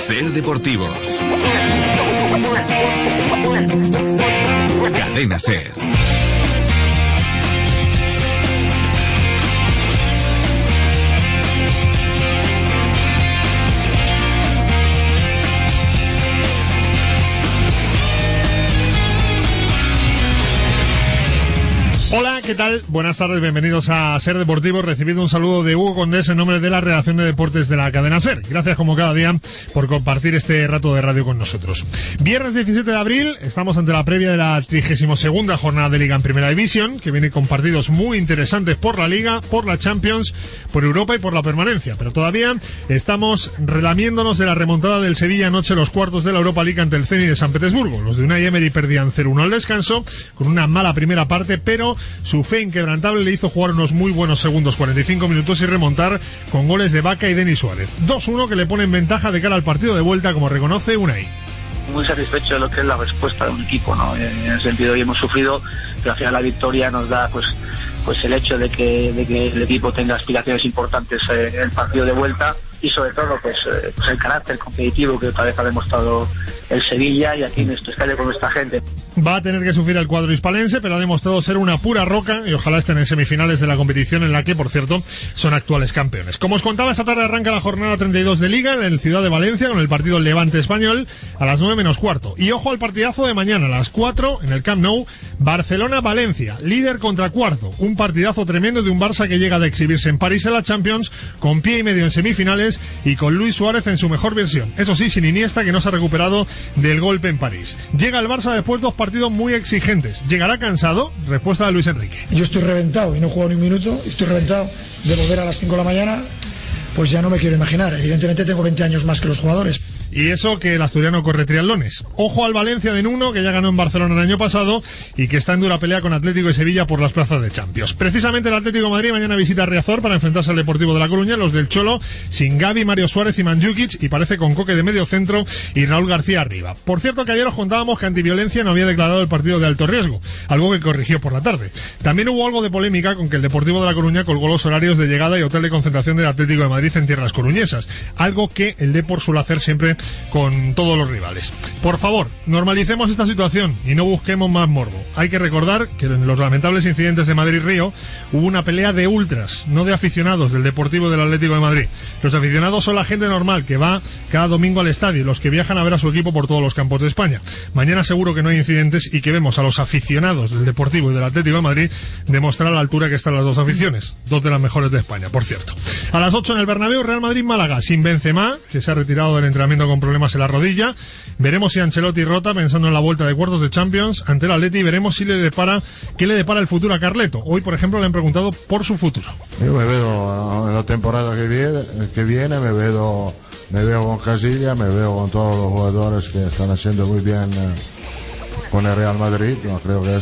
Ser Deportivos. Cadena Ser. Hola, ¿qué tal? Buenas tardes, bienvenidos a Ser Deportivos. Recibiendo un saludo de Hugo Condés en nombre de la redacción de deportes de la cadena Ser. Gracias como cada día por compartir este rato de radio con nosotros. Viernes 17 de abril, estamos ante la previa de la 32ª jornada de Liga en Primera División, que viene con partidos muy interesantes por la Liga, por la Champions, por Europa y por la permanencia. Pero todavía estamos relamiéndonos de la remontada del Sevilla anoche en los cuartos de la Europa League ante el Zenit de San Petersburgo. Los de Unai Emery perdían 0-1 al descanso, con una mala primera parte, pero su fe inquebrantable le hizo jugar unos muy buenos segundos, 45 minutos, y remontar con goles de Vaca y Denis Suárez. 2-1 que le pone en ventaja de cara al partido de vuelta, como reconoce Unai. Muy satisfecho de lo que es la respuesta de un equipo, ¿no? En el sentido, hoy hemos sufrido, pero al final la victoria nos da pues el hecho de que el equipo tenga aspiraciones importantes en el partido de vuelta, y sobre todo pues el carácter competitivo que otra vez ha demostrado el Sevilla, y aquí en nuestro estadio con nuestra gente. Va a tener que sufrir el cuadro hispalense, pero ha demostrado ser una pura roca, y ojalá estén en semifinales de la competición, en la que, por cierto, son actuales campeones. Como os contaba, esta tarde arranca la jornada 32 de Liga en el Ciudad de Valencia, con el partido Levante Español a las 9 menos cuarto. Y ojo al partidazo de mañana a las 4 en el Camp Nou, Barcelona-Valencia, líder contra cuarto. Un partidazo tremendo de un Barça que llega de exhibirse en París en la Champions, con pie y medio en semifinales y con Luis Suárez en su mejor versión. Eso sí, sin Iniesta, que no se ha recuperado del golpe en París. Llega el Barça después de dos partidos muy exigentes. ¿Llegará cansado? Respuesta de Luis Enrique. Yo estoy reventado y no he jugado ni un minuto. Estoy reventado de volver a las 5 de la mañana. Pues ya no me quiero imaginar. Evidentemente tengo 20 años más que los jugadores. Y eso que el asturiano corre triatlones. Ojo al Valencia de Nuno, que ya ganó en Barcelona el año pasado y que está en dura pelea con Atlético y Sevilla por las plazas de Champions. Precisamente el Atlético de Madrid mañana visita a Riazor para enfrentarse al Deportivo de La Coruña, los del Cholo, sin Gavi, Mario Suárez y Mandžukić, y parece con Coque de medio centro y Raúl García arriba. Por cierto, que ayer os contábamos que Antiviolencia no había declarado el partido de alto riesgo, algo que corrigió por la tarde. También hubo algo de polémica con que el Deportivo de La Coruña colgó los horarios de llegada y hotel de concentración del Atlético de Madrid en tierras coruñesas, algo que el Depor suele hacer siempre con todos los rivales. Por favor, normalicemos esta situación y no busquemos más morbo. Hay que recordar que en los lamentables incidentes de Madrid-Río hubo una pelea de ultras, no de aficionados del Deportivo y del Atlético de Madrid. Los aficionados son la gente normal que va cada domingo al estadio, los que viajan a ver a su equipo por todos los campos de España. Mañana seguro que no hay incidentes y que vemos a los aficionados del Deportivo y del Atlético de Madrid demostrar a la altura que están las dos aficiones, dos de las mejores de España, por cierto. A las 8 en el Bernabéu, Real Madrid-Málaga, sin Benzema, que se ha retirado del entrenamiento con problemas en la rodilla. Veremos si Ancelotti rota pensando en la vuelta de cuartos de Champions ante el Atleti, y veremos si qué le depara el futuro a Carleto. Hoy, por ejemplo, le han preguntado por su futuro. Yo me veo en la temporada que viene, me veo con Casilla, me veo con todos los jugadores que están haciendo muy bien con el Real Madrid. No creo que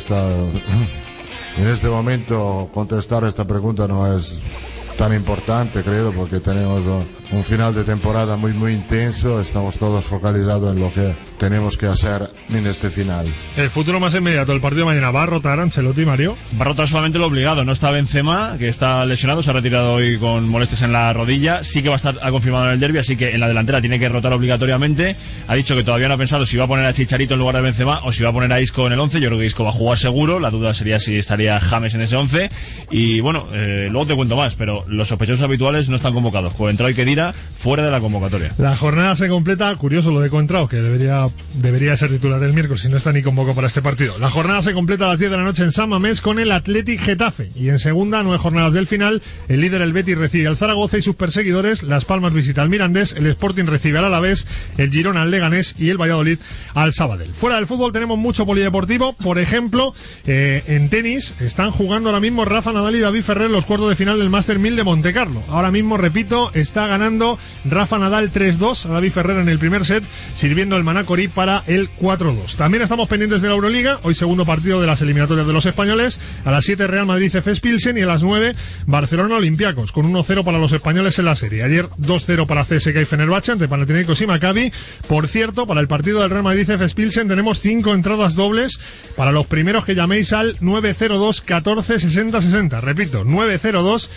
en este momento contestar esta pregunta no es tan importante, creo, porque tenemos un final de temporada muy intenso. Estamos todos focalizados en lo que tenemos que hacer en este final. El futuro más inmediato, el partido de mañana. ¿Va a rotar Ancelotti, Mario? Va a rotar solamente lo obligado. No está Benzema, que está lesionado, se ha retirado hoy con molestias en la rodilla. Sí que va a estar, ha confirmado en el derbi, así que en la delantera tiene que rotar obligatoriamente. Ha dicho que todavía no ha pensado si va a poner a Chicharito en lugar de Benzema o si va a poner a Isco en el 11. Yo creo que Isco va a jugar seguro. La duda sería si estaría James en ese 11. Y bueno, luego te cuento más, pero los sospechosos habituales no están convocados. Coentrao y Khedira fuera de la convocatoria. La jornada se completa, curioso lo de Coentrao, que debería ser titular el miércoles y no está ni convocado para este partido. La jornada se completa a las 10 de la noche en San Mamés con el Athletic Getafe, y en segunda, 9 jornadas del final, el líder, el Betis, recibe al Zaragoza y sus perseguidores. Las Palmas visita al Mirandés, el Sporting recibe al Alavés, el Girona al Leganés y el Valladolid al Sabadell. Fuera del fútbol tenemos mucho polideportivo. Por ejemplo, en tenis están jugando ahora mismo Rafa Nadal y David Ferrer los cuartos de final del Master 1000 de Montecarlo. Ahora mismo, repito, está ganando Rafa Nadal 3-2 a David Ferrer en el primer set, sirviendo el Manacorí para el 4-2. También estamos pendientes de la Euroliga. Hoy segundo partido de las eliminatorias de los españoles. A las 7 Real Madrid Efes Pilsen, y a las 9 Barcelona Olympiacos, con 1-0 para los españoles en la serie. Ayer 2-0 para CSKA y Fenerbahce ante Panathinaikos y Maccabi. Por cierto, para el partido del Real Madrid Efes Pilsen tenemos 5 entradas dobles para los primeros que llaméis al 902 14 60 60. Repito, 902 14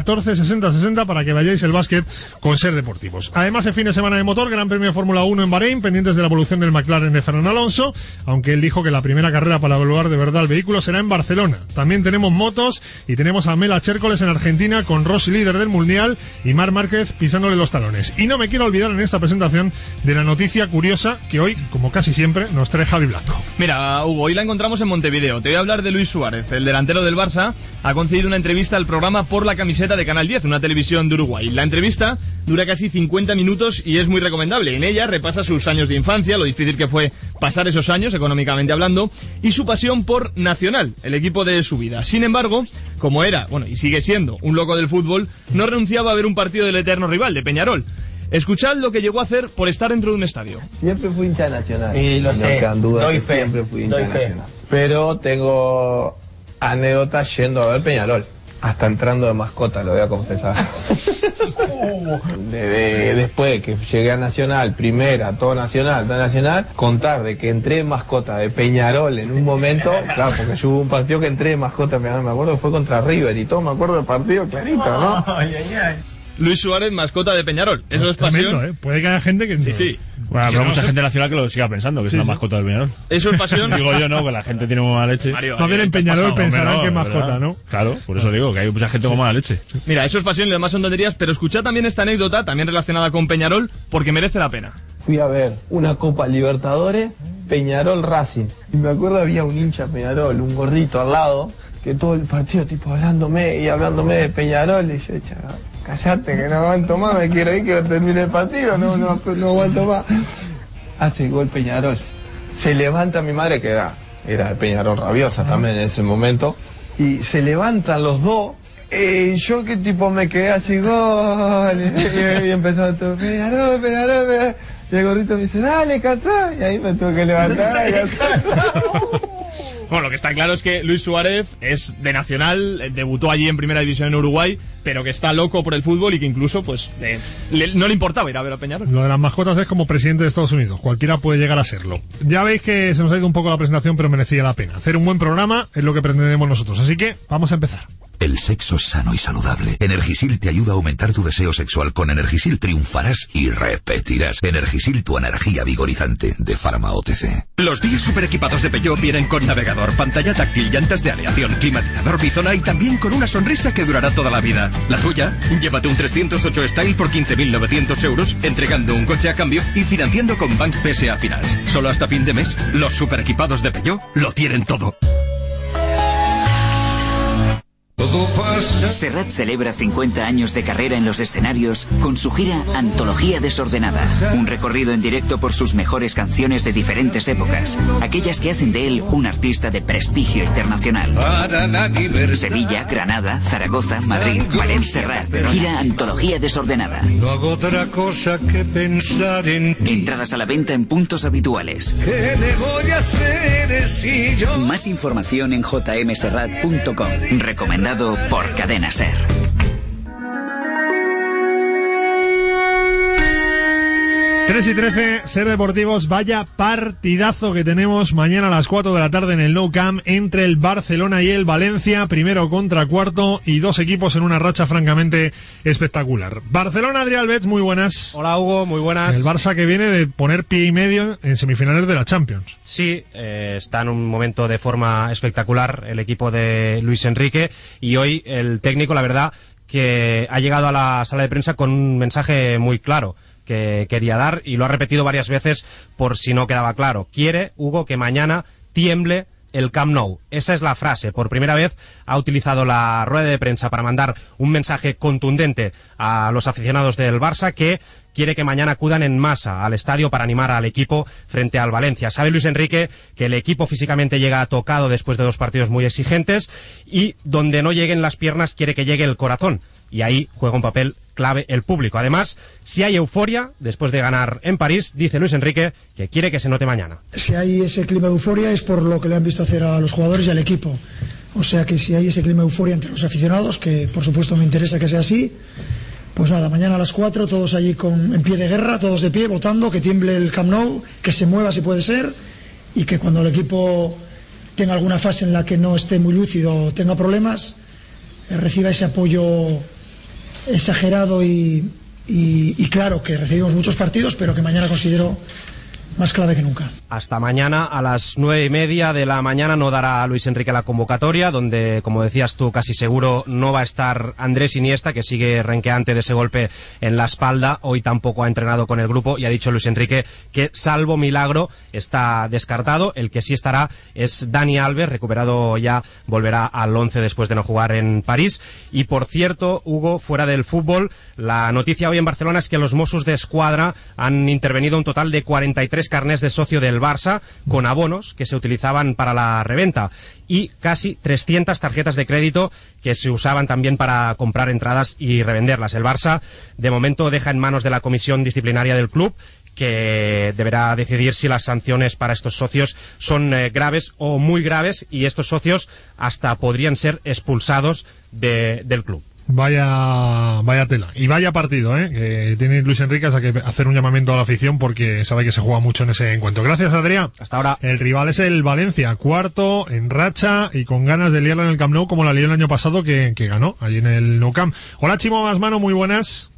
14 60 60 para que vayáis el básquet con Ser Deportivos. Además, el fin de semana de motor, Gran Premio de Fórmula 1 en Bahrein, pendientes de la evolución del McLaren de Fernando Alonso, aunque él dijo que la primera carrera para evaluar de verdad el vehículo será en Barcelona. También tenemos motos y tenemos a Mela Chércoles en Argentina con Rossi líder del Mundial y Marc Márquez pisándole los talones. Y no me quiero olvidar en esta presentación de la noticia curiosa que hoy, como casi siempre, nos trae Javi Blanco. Mira, Hugo, hoy la encontramos en Montevideo. Te voy a hablar de Luis Suárez, el delantero del Barça. Ha concedido una entrevista al programa Por la Camiseta de Canal 10, una televisión de Uruguay. La entrevista dura casi 50 minutos y es muy recomendable. En ella repasa sus años de infancia, lo difícil que fue pasar esos años, económicamente hablando, y su pasión por Nacional, el equipo de su vida. Sin embargo, como era, bueno, y sigue siendo un loco del fútbol, no renunciaba a ver un partido del eterno rival, de Peñarol. Escuchad lo que llegó a hacer por estar dentro de un estadio. Siempre fui hincha Nacional. Y lo sé, no quedan dudas, doy fe, siempre fui hincha doy fe. Nacional. Pero tengo anécdotas yendo a ver Peñarol. Hasta entrando de mascota, lo voy a confesar. Después de que llegué a Nacional, primera, todo Nacional, contar de que entré de mascota de Peñarol en un momento, claro, porque yo hubo un partido que entré de mascota, me acuerdo que fue contra River y todo, me acuerdo del partido clarito, ¿no? Luis Suárez, mascota de Peñarol. Eso es pasión. Tremendo, ¿eh? Puede que haya gente que... Sí. Bueno, habrá mucha gente nacional que lo siga pensando, que es una mascota del Peñarol. Eso es pasión. Digo yo, no, que la gente tiene muy mala leche. Más bien en Peñarol pensarán que es mascota, ¿no? Claro, por eso digo que hay mucha gente con mala leche. Mira, eso es pasión y demás son tonterías, pero escuchad también esta anécdota, también relacionada con Peñarol, porque merece la pena. Fui a ver una Copa Libertadores, Peñarol Racing. Y me acuerdo había un hincha Peñarol, un gordito al lado, que todo el partido tipo hablándome de Peñarol. Y yo, chaval, callate que no aguanto más, me quiero ir que termine el partido, no aguanto más. Hace gol Peñarol. Se levanta mi madre, que era de Peñarol rabiosa también en ese momento, y se levantan los dos. Yo que tipo me quedé así, gol, y empezó a tocar Peñarol. Y el gordito me dice, dale, cantá. Y ahí me tuve que levantar y cantar. Bueno, lo que está claro es que Luis Suárez es de Nacional, debutó allí en Primera División en Uruguay, pero que está loco por el fútbol y que incluso pues no le importaba ir a ver a Peñarol. Lo de las mascotas es como presidente de Estados Unidos, cualquiera puede llegar a serlo. Ya veis que se nos ha ido un poco la presentación, pero merecía la pena. Hacer un buen programa es lo que pretendemos nosotros, así que vamos a empezar. El sexo sano y saludable. Energisil te ayuda a aumentar tu deseo sexual. Con Energisil triunfarás y repetirás. Energisil, tu energía vigorizante, de Pharma OTC. Los días super equipados de Peugeot vienen con navegador, pantalla táctil, llantas de aleación, climatizador bizona y también con una sonrisa que durará toda la vida. ¿La tuya? Llévate un 308 Style por 15.900 euros, entregando un coche a cambio y financiando con Bank PSA Finance. Solo hasta fin de mes, los super equipados de Peugeot lo tienen todo. Serrat celebra 50 años de carrera en los escenarios con su gira Antología Desordenada, un recorrido en directo por sus mejores canciones de diferentes épocas, aquellas que hacen de él un artista de prestigio internacional. Sevilla, Granada, Zaragoza, Madrid, Valencia, Serrat, gira Antología Desordenada. No hago otra cosa que pensar en ti. Entradas a la venta en puntos habituales. ¿Qué le voy a hacer si yo? Más información en jmserrat.com. Recomendado por Cadena Ser. Tres y 13, Ser Deportivos, vaya partidazo que tenemos mañana a las 4 de la tarde en el Nou Camp entre el Barcelona y el Valencia, primero contra cuarto y dos equipos en una racha francamente espectacular. Barcelona, Adrián Betts, muy buenas. Hola Hugo, muy buenas. El Barça que viene de poner pie y medio en semifinales de la Champions. Sí, está en un momento de forma espectacular el equipo de Luis Enrique y hoy el técnico, la verdad, que ha llegado a la sala de prensa con un mensaje muy claro que quería dar y lo ha repetido varias veces por si no quedaba claro. Quiere, Hugo, que mañana tiemble el Camp Nou. Esa es la frase. Por primera vez ha utilizado la rueda de prensa para mandar un mensaje contundente a los aficionados del Barça que quiere que mañana acudan en masa al estadio para animar al equipo frente al Valencia. Sabe Luis Enrique que el equipo físicamente llega tocado después de dos partidos muy exigentes y donde no lleguen las piernas quiere que llegue el corazón. Y ahí juega un papel clave el público. Además, si hay euforia después de ganar en París, dice Luis Enrique que quiere que se note mañana. Si hay ese clima de euforia es por lo que le han visto hacer a los jugadores y al equipo. O sea que si hay ese clima de euforia entre los aficionados, que por supuesto me interesa que sea así, pues nada, mañana a las 4 todos allí en pie de guerra, todos de pie, votando, que tiemble el Camp Nou, que se mueva si puede ser, y que cuando el equipo tenga alguna fase en la que no esté muy lúcido o tenga problemas, reciba ese apoyo exagerado y claro que recibimos muchos partidos, pero que mañana considero más clave que nunca. Hasta mañana a las 9:30 de la mañana no dará Luis Enrique la convocatoria, donde, como decías tú, casi seguro no va a estar Andrés Iniesta, que sigue renqueante de ese golpe en la espalda. Hoy tampoco ha entrenado con el grupo y ha dicho Luis Enrique que, salvo milagro, está descartado. El que sí estará es Dani Alves, recuperado ya, volverá al 11 después de no jugar en París. Y por cierto, Hugo, fuera del fútbol, la noticia hoy en Barcelona es que los Mossos d'Esquadra han intervenido un total de 43 carnés de socio del Barça con abonos que se utilizaban para la reventa y casi 300 tarjetas de crédito que se usaban también para comprar entradas y revenderlas. El Barça de momento deja en manos de la comisión disciplinaria del club, que deberá decidir si las sanciones para estos socios son graves o muy graves, y estos socios hasta podrían ser expulsados del club. Vaya tela. Y vaya partido, que tiene Luis Enrique, hasta que hacer un llamamiento a la afición porque sabe que se juega mucho en ese encuentro. Gracias, Adrián. Hasta ahora. El rival es el Valencia, cuarto en racha y con ganas de liarla en el Camp Nou, como la lió el año pasado que ganó allí en el Nou Camp. Hola, Chimo Basmano, muy buenas.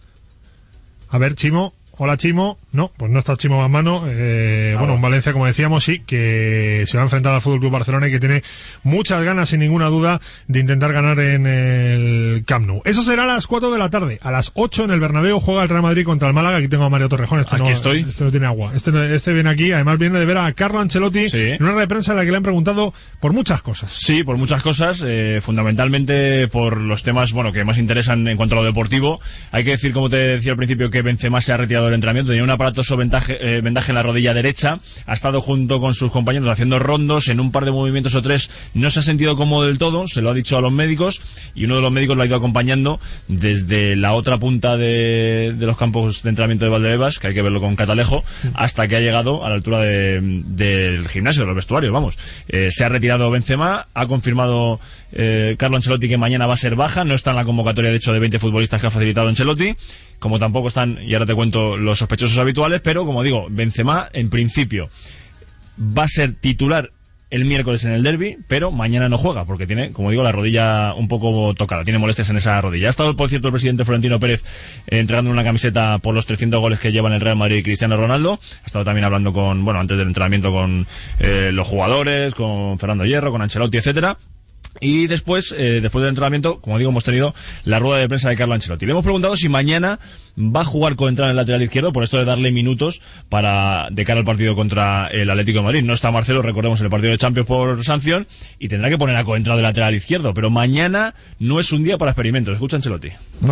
A ver, Chimo. Hola, Chimo. No, pues no está Chimo Basmano. Bueno, un Valencia, como decíamos, sí, que se va a enfrentar al Fútbol Club Barcelona y que tiene muchas ganas, sin ninguna duda, de intentar ganar en el Camp Nou. Eso será a las 4 de la tarde. A las 8 en el Bernabéu juega el Real Madrid contra el Málaga. Aquí tengo a Mario Torrejón. Aquí estoy. Este no tiene agua. Este viene aquí. Además viene de ver a Carlo Ancelotti en una rueda de prensa en la que le han preguntado por muchas cosas. Sí, por muchas cosas. Fundamentalmente por los temas, que más interesan en cuanto a lo deportivo. Hay que decir, como te decía al principio, que Benzema se ha retirado del entrenamiento. Tenía un aparatoso vendaje en la rodilla derecha. Ha estado junto con sus compañeros haciendo rondos. En un par de movimientos o tres no se ha sentido cómodo del todo. Se lo ha dicho a los médicos y uno de los médicos lo ha ido acompañando desde la otra punta de los campos de entrenamiento de Valdebebas, que hay que verlo con catalejo, hasta que ha llegado a la altura del gimnasio, de los vestuarios, vamos. Se ha retirado Benzema. Ha confirmado Carlo Ancelotti que mañana va a ser baja. No está en la convocatoria, de hecho, de 20 futbolistas que ha facilitado Ancelotti, como tampoco están, y ahora te cuento, los sospechosos habituales. Pero, como digo, Benzema en principio va a ser titular el miércoles en el derbi, pero mañana no juega porque tiene, como digo, la rodilla un poco tocada, tiene molestias en esa rodilla. Ha estado, por cierto, el presidente Florentino Pérez entregando una camiseta por los 300 goles que lleva en el Real Madrid y Cristiano Ronaldo. Ha estado también hablando antes del entrenamiento con los jugadores, con Fernando Hierro, con Ancelotti, etcétera. Y después del entrenamiento, como digo, hemos tenido la rueda de prensa de Carlo Ancelotti. Le hemos preguntado si mañana va a jugar con entrada en el lateral izquierdo, por esto de darle minutos de cara al partido contra el Atlético de Madrid. No está Marcelo, recordemos, en el partido de Champions por sanción, y tendrá que poner a Coentrao de lateral izquierdo. Pero mañana no es un día para experimentos. Escucha Ancelotti.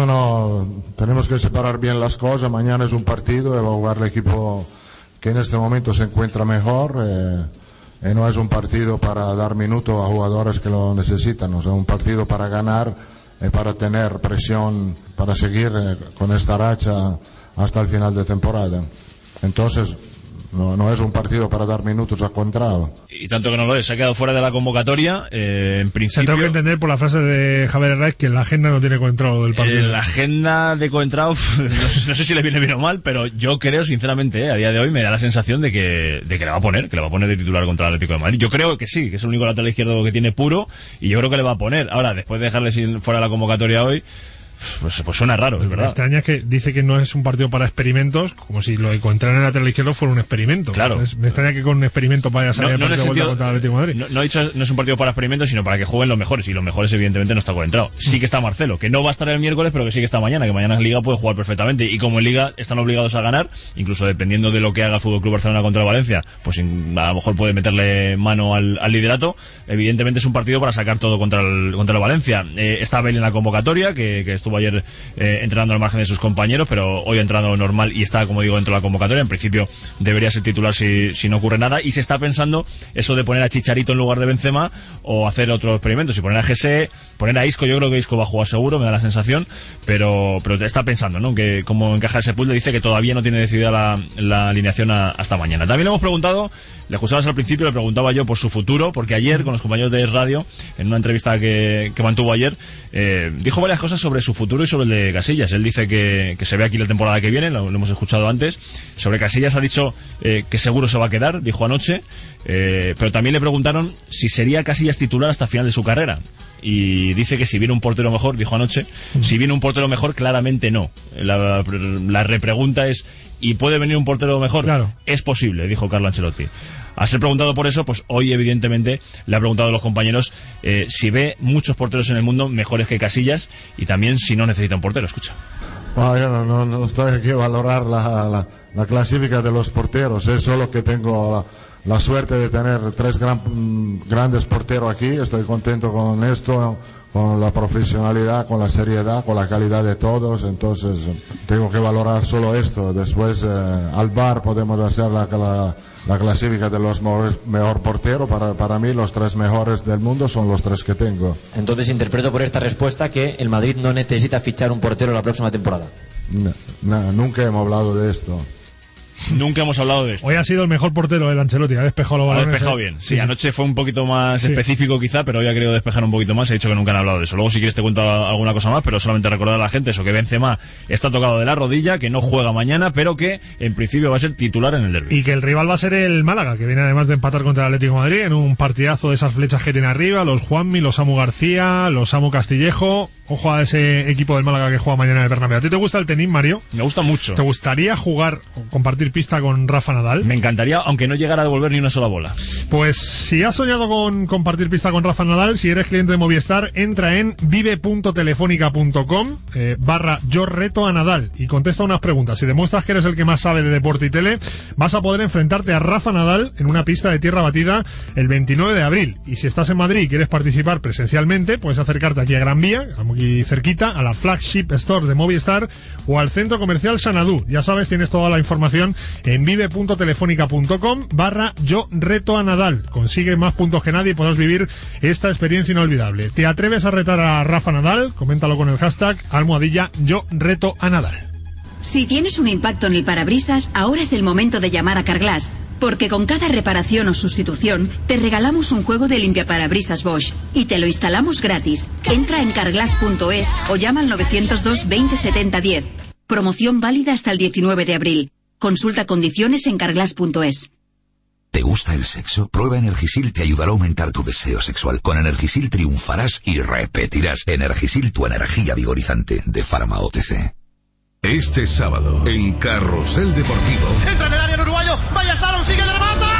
No, tenemos que separar bien las cosas. Mañana es un partido y va a jugar el equipo que en este momento se encuentra mejor. No es un partido para dar minutos a jugadores que lo necesitan, es un partido para ganar, para tener presión, para seguir con esta racha hasta el final de temporada. Entonces, no es un partido para dar minutos a Coentrao. Y tanto que no lo es, se ha quedado fuera de la convocatoria, en principio. Tengo que entender por la frase de Javier Herraiz que la agenda no tiene Coentrao del partido. La agenda de Coentrao, no sé si le viene bien o mal, pero yo creo, sinceramente, a día de hoy me da la sensación de que le va a poner, de titular contra el Atlético de Madrid. Yo creo que sí, que es el único lateral izquierdo que tiene puro, y yo creo que le va a poner. Ahora, después de dejarle fuera de la convocatoria hoy, pues suena raro, es verdad. Me extraña que dice que no es un partido para experimentos, como si lo de encontrar en el lateral izquierdo fuera un experimento. Claro. Entonces, me extraña que con un experimento vaya a salir el partido de vuelta contra el Atlético de Madrid. No he dicho, no es un partido para experimentos, sino para que jueguen los mejores, y los mejores evidentemente no está Coentrao. Sí que está Marcelo, que no va a estar el miércoles, pero que sí que está mañana, que mañana en Liga puede jugar perfectamente, y como en Liga están obligados a ganar, incluso dependiendo de lo que haga el Fútbol Club Barcelona contra el Valencia, pues a lo mejor puede meterle mano al liderato. Evidentemente es un partido para sacar todo contra el Valencia. Está Bale en la convocatoria, que estuvo ayer entrenando al margen de sus compañeros, pero hoy ha entrado normal y está, como digo, dentro de la convocatoria. En principio debería ser titular si no ocurre nada, y se está pensando eso de poner a Chicharito en lugar de Benzema o hacer otro experimento, si poner a Jesse, poner a Isco. Yo creo que Isco va a jugar seguro, me da la sensación, pero está pensando, ¿no?, que cómo encaja ese puzzle. Dice que todavía no tiene decidida la alineación hasta mañana. También le hemos preguntado, le escuchabas al principio, le preguntaba yo por su futuro, porque ayer con los compañeros de Radio, en una entrevista que mantuvo ayer, dijo varias cosas sobre su futuro y sobre el de Casillas. Él dice que se ve aquí la temporada que viene, lo hemos escuchado antes. Sobre Casillas ha dicho que seguro se va a quedar, dijo anoche, pero también le preguntaron si sería Casillas titular hasta el final de su carrera. y dice que si viene un portero mejor, dijo anoche, si viene un portero mejor, claramente no. La repregunta es, ¿y puede venir un portero mejor? Claro. Es posible, dijo Carlo Ancelotti. Al ser preguntado por eso, pues hoy evidentemente le ha preguntado a los compañeros si ve muchos porteros en el mundo mejores que Casillas y también si no necesita un portero. Escucha. Bueno, yo no estoy aquí a valorar la clasificación de los porteros, es solo que tengo la suerte de tener tres grandes porteros aquí. Estoy contento con esto, con la profesionalidad, con la seriedad, con la calidad de todos. Entonces tengo que valorar solo esto. Después al VAR podemos hacer la clasificación de los mejor porteros. Para mí los tres mejores del mundo son los tres que tengo. Entonces interpreto por esta respuesta que el Madrid no necesita fichar un portero la próxima temporada. Nunca hemos hablado de esto. Nunca hemos hablado de esto. Hoy ha sido el mejor portero el Ancelotti, ha despejado los balones. Ha despejado bien. Sí, anoche fue un poquito más específico quizá, pero hoy ha querido despejar un poquito más. He dicho que nunca han hablado de eso. Luego si quieres te cuento alguna cosa más, pero solamente recordar a la gente eso, que Benzema está tocado de la rodilla, que no juega mañana, pero que en principio va a ser titular en el derbi. Y que el rival va a ser el Málaga, que viene además de empatar contra el Atlético de Madrid en un partidazo de esas flechas que tiene arriba, los Juanmi, los Samu García, los Samu Castillejo. Ojo a ese equipo del Málaga que juega mañana en el Bernabéu. ¿A ti te gusta el tenis, Mario? Me gusta mucho. ¿Te gustaría jugar o compartir pista con Rafa Nadal? Me encantaría, aunque no llegara a devolver ni una sola bola. Pues si has soñado con compartir pista con Rafa Nadal, si eres cliente de Movistar, entra en vive.telefónica.com /yo reto a Nadal y contesta unas preguntas. Si demuestras que eres el que más sabe de deporte y tele, vas a poder enfrentarte a Rafa Nadal en una pista de tierra batida el 29 de abril. Y si estás en Madrid y quieres participar presencialmente, puedes acercarte aquí a Gran Vía, aquí cerquita, a la flagship store de Movistar o al centro comercial Xanadu. Ya sabes, tienes toda la información en vive.telefónica.com /yo reto a Nadal. Consigue más puntos que nadie y podrás vivir esta experiencia inolvidable. ¿Te atreves a retar a Rafa Nadal? Coméntalo con el hashtag #yo reto a Nadal. Si tienes un impacto en el parabrisas, ahora es el momento de llamar a Carglass, porque con cada reparación o sustitución te regalamos un juego de limpiaparabrisas Bosch y te lo instalamos gratis. Entra en carglass.es o llama al 902 20 70 10. Promoción válida hasta el 19 de abril. Consulta condiciones en carglass.es. ¿Te gusta el sexo? Prueba Energisil, te ayudará a aumentar tu deseo sexual. Con Energisil triunfarás y repetirás. Energisil, tu energía vigorizante, de Pharma OTC. Este sábado, en Carrusel Deportivo. Entra en el área el uruguayo. Vaya Staron, sigue de remata.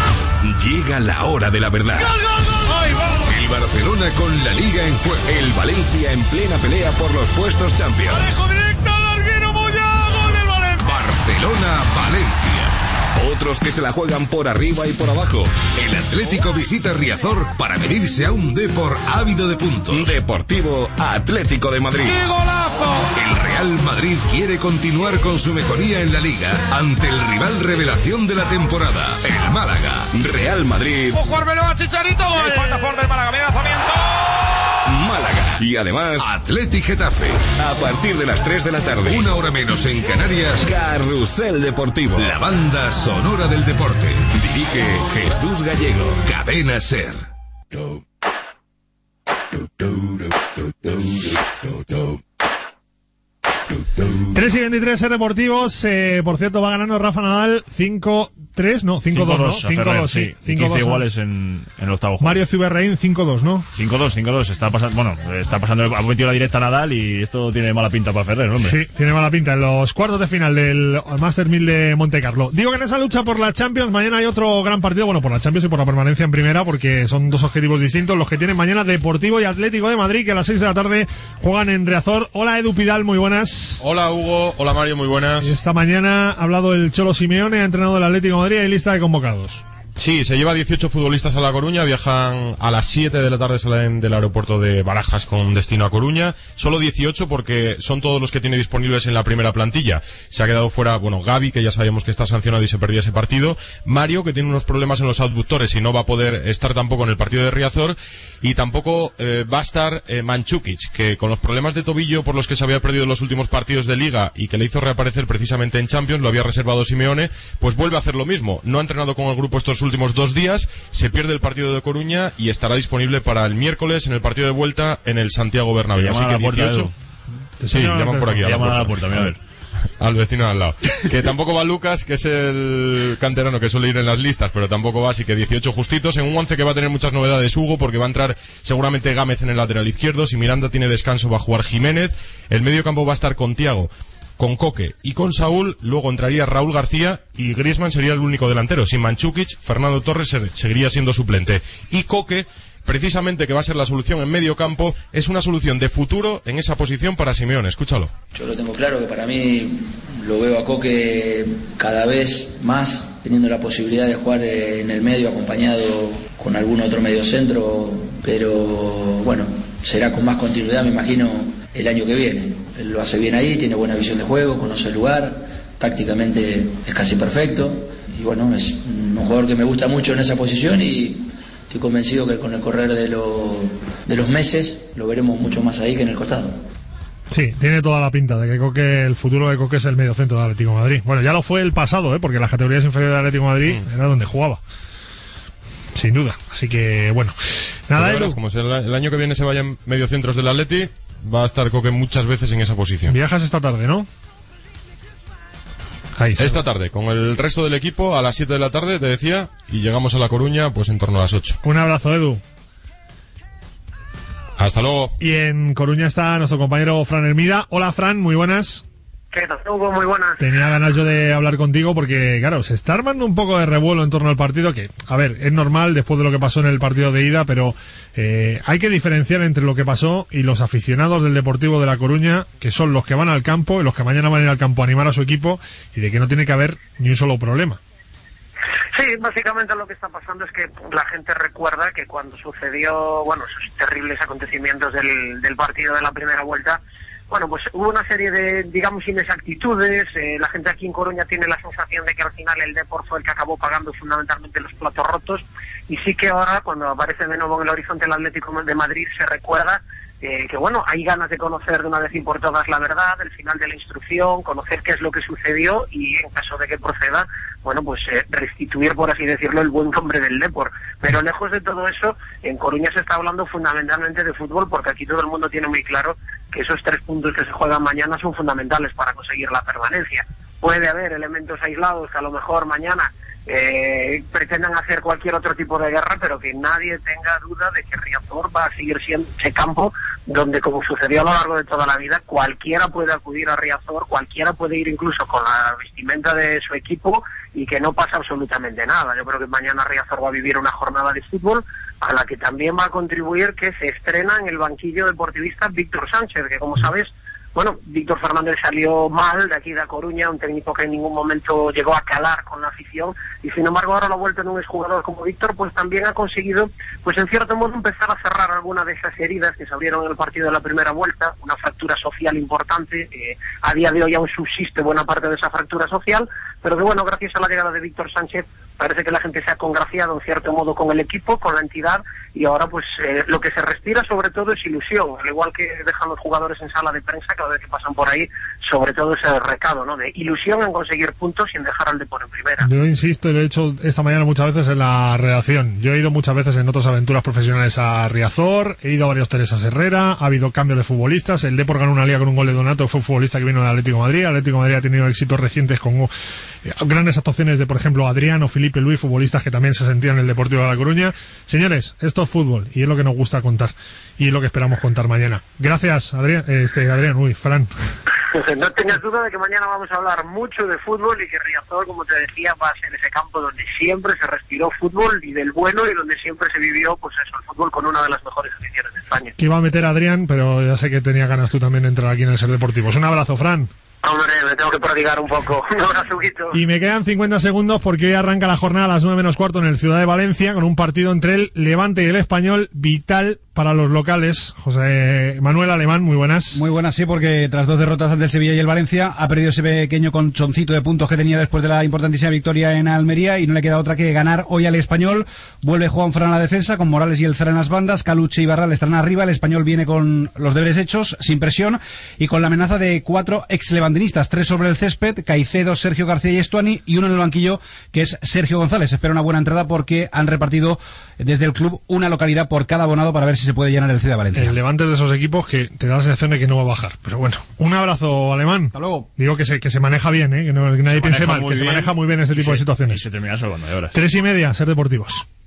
Llega la hora de la verdad. ¡Gol, gol, gol! ¡Ay, va! El Barcelona con la Liga en juego. El Valencia en plena pelea por los puestos Champions. ¡Alejo directa, Larguero, Moya! ¡Gol del Valencia! Barcelona-Valencia. Otros que se la juegan por arriba y por abajo. El Atlético visita Riazor para medirse a un Depor ávido de puntos. Deportivo Atlético de Madrid. ¡Qué golazo! El Real Madrid quiere continuar con su mejoría en la Liga ante el rival revelación de la temporada, el Málaga. Real Madrid. ¡Ojo, Arbeloa, Chicharito! ¡Gol! ¡Falta por del Málaga! ¡Bien lanzamiento! Málaga. Y además, Atleti Getafe. A partir de las 3 de la tarde, 1 hora menos en Canarias, Carrusel Deportivo. La banda sonora del deporte. Dirige Jesús Gallego. Cadena SER. 3 y 23 deportivos. Por cierto, va ganando Rafa Nadal 5-3, no, 5-2, ¿no? 5-2, sí. 15 iguales en el octavo. Mario Zuberrein 5-2, ¿no? 5-2. Está pasando, ha metido la directa a Nadal y esto tiene mala pinta para Ferrer, hombre. Sí, tiene mala pinta en los cuartos de final del Master 1000 de Monte Carlo. Digo que en esa lucha por la Champions, mañana hay otro gran partido, bueno, por la Champions y por la permanencia en primera, porque son dos objetivos distintos los que tienen mañana Deportivo y Atlético de Madrid, que a las 6 de la tarde juegan en Riazor. Hola, Edu Pidal, muy buenas. Hola, Hugo. Hola, Mario, muy buenas. Esta mañana ha hablado el Cholo Simeone, ha entrenado el Atlético de Madrid y lista de convocados. Sí, se lleva 18 futbolistas a La Coruña, viajan a las 7 de la tarde, salen del aeropuerto de Barajas con destino a Coruña. Solo 18 porque son todos los que tiene disponibles en la primera plantilla. Se ha quedado fuera, bueno, Gavi, que ya sabíamos que está sancionado y se perdía ese partido. Mario, que tiene unos problemas en los abductores y no va a poder estar tampoco en el partido de Riazor. Y tampoco va a estar Mandžukić, que con los problemas de tobillo por los que se había perdido en los últimos partidos de Liga y que le hizo reaparecer precisamente en Champions, lo había reservado Simeone, pues vuelve a hacer lo mismo. No ha entrenado con el grupo estos últimos 2 días, se pierde el partido de Coruña y estará disponible para el miércoles en el partido de vuelta en el Santiago Bernabéu. Así que 18. Sí, llaman por aquí. Llaman a la puerta, mira a ver. al vecino de al lado. Que tampoco va Lucas, que es el canterano que suele ir en las listas, pero tampoco va, así que 18 justitos en un 11 que va a tener muchas novedades Hugo, porque va a entrar seguramente Gámez en el lateral izquierdo. Si Miranda tiene descanso va a jugar Jiménez. El medio campo va a estar con Thiago, con Coque y con Saúl. Luego entraría Raúl García y Griezmann sería el único delantero. Sin Mandžukić, Fernando Torres seguiría siendo suplente. Y Coque, precisamente, que va a ser la solución en medio campo, es una solución de futuro en esa posición para Simeone. Escúchalo. Yo lo tengo claro, que para mí lo veo a Coque cada vez más teniendo la posibilidad de jugar en el medio acompañado con algún otro mediocentro, pero bueno, será con más continuidad, me imagino, el año que viene. Él lo hace bien ahí, tiene buena visión de juego, conoce el lugar, tácticamente es casi perfecto y bueno, es un jugador que me gusta mucho en esa posición y estoy convencido que con el correr de los meses lo veremos mucho más ahí que en el costado. Sí, tiene toda la pinta de que Coque, el futuro de Coque es el mediocentro del Atlético de Madrid. Bueno, ya lo fue el pasado, porque las categorías inferiores del Atlético de Madrid era donde jugaba. Sin duda. Así que, bueno. Nada, Edu. Como el año que viene se vayan mediocentros del Atleti, va a estar Coque muchas veces en esa posición. Viajas esta tarde, ¿no? Ahí, esta tarde, con el resto del equipo, a las 7 de la tarde, te decía, y llegamos a La Coruña pues en torno a las 8. Un abrazo, Edu. Hasta luego. Y en Coruña está nuestro compañero Fran Hermida. Hola, Fran, muy buenas. ¿Qué tal, Hugo? Muy buenas. Tenía ganas yo de hablar contigo porque, claro, se está armando un poco de revuelo en torno al partido que, a ver, es normal después de lo que pasó en el partido de ida, pero hay que diferenciar entre lo que pasó y los aficionados del Deportivo de La Coruña, que son los que van al campo y los que mañana van a ir al campo a animar a su equipo, y de que no tiene que haber ni un solo problema. Sí, básicamente lo que está pasando es que la gente recuerda que cuando sucedió, bueno, esos terribles acontecimientos del partido de la primera vuelta, bueno, pues hubo una serie de, digamos, inexactitudes. La gente aquí en Coruña tiene la sensación de que al final el Depor fue el que acabó pagando fundamentalmente los platos rotos, y sí que ahora, cuando aparece de nuevo en el horizonte el Atlético de Madrid, se recuerda que bueno, hay ganas de conocer de una vez y por todas la verdad, el final de la instrucción, conocer qué es lo que sucedió y, en caso de que proceda, bueno, pues restituir, por así decirlo, el buen nombre del Depor. Pero lejos de todo eso, en Coruña se está hablando fundamentalmente de fútbol, porque aquí todo el mundo tiene muy claro que esos 3 puntos que se juegan mañana son fundamentales para conseguir la permanencia. Puede haber elementos aislados que a lo mejor mañana pretendan hacer cualquier otro tipo de guerra, pero que nadie tenga duda de que Riazor va a seguir siendo ese campo donde, como sucedió a lo largo de toda la vida, cualquiera puede acudir a Riazor, cualquiera puede ir incluso con la vestimenta de su equipo y que no pasa absolutamente nada. Yo creo que mañana Riazor va a vivir una jornada de fútbol a la que también va a contribuir que se estrena en el banquillo deportivista Víctor Sánchez, que, como sabes, bueno, Víctor Fernández salió mal de aquí de A Coruña, un técnico que en ningún momento llegó a calar con la afición, y sin embargo ahora lo ha vuelto en un exjugador como Víctor, pues también ha conseguido, pues en cierto modo, empezar a cerrar alguna de esas heridas que se abrieron en el partido de la primera vuelta, una fractura social importante, a día de hoy aún subsiste buena parte de esa fractura social, pero que bueno, gracias a la llegada de Víctor Sánchez, parece que la gente se ha congraciado en cierto modo con el equipo, con la entidad, y ahora pues lo que se respira sobre todo es ilusión, al igual que dejan los jugadores en sala de prensa cada vez que pasan por ahí, sobre todo ese recado, ¿no?, de ilusión en conseguir puntos sin dejar al Depor en primera. Yo insisto, y lo he hecho esta mañana muchas veces en la redacción, yo he ido muchas veces en otras aventuras profesionales a Riazor, he ido a varios Teresas Herrera, ha habido cambios de futbolistas, el Depor ganó una liga con un gol de Donato, fue un futbolista que vino del Atlético de Madrid, el Atlético de Madrid ha tenido éxitos recientes con grandes actuaciones de, por ejemplo, Adrián o Felipe Luis, futbolistas que también se sentían en el Deportivo de La Coruña. Señores, esto es fútbol y es lo que nos gusta contar y es lo que esperamos contar mañana. Gracias, Adrián, Fran. No tengas duda de que mañana vamos a hablar mucho de fútbol y que Riazor, como te decía, va a ser ese campo donde siempre se respiró fútbol y del bueno, y donde siempre se vivió, pues eso, el fútbol con una de las mejores aficiones de España. Que iba a meter a Adrián, pero ya sé que tenía ganas tú también de entrar aquí en el Ser Deportivos. Un abrazo, Fran. Hombre, me tengo que prodigar un poco. Un abrazo. Y me quedan 50 segundos porque hoy arranca la jornada a las 9:15 en el Ciudad de Valencia con un partido entre el Levante y el Español vital para los locales. José Manuel Alemán, muy buenas. Muy buenas, sí, porque tras 2 derrotas ante el Sevilla y el Valencia ha perdido ese pequeño colchoncito de puntos que tenía después de la importantísima victoria en Almería y no le queda otra que ganar hoy al Español. Vuelve Juan Fran a la defensa con Morales y el Zara en las bandas, Caluche y Barral estarán arriba, el Español viene con los deberes hechos, sin presión y con la amenaza de 4 ex-levantistas levantinistas, 3 sobre el césped, Caicedo, Sergio García y Estuani, y uno en el banquillo, que es Sergio González. Espera una buena entrada porque han repartido desde el club una localidad por cada abonado para ver si se puede llenar el Ciudad de Valencia. El Levante de esos equipos que te da la sensación de que no va a bajar. Pero bueno, un abrazo, Alemán. Hasta luego. Digo que se maneja bien, que nadie piense mal, que se maneja muy bien este tipo de situaciones. Y se termina salvando de horas. 3:30, Ser Deportivos.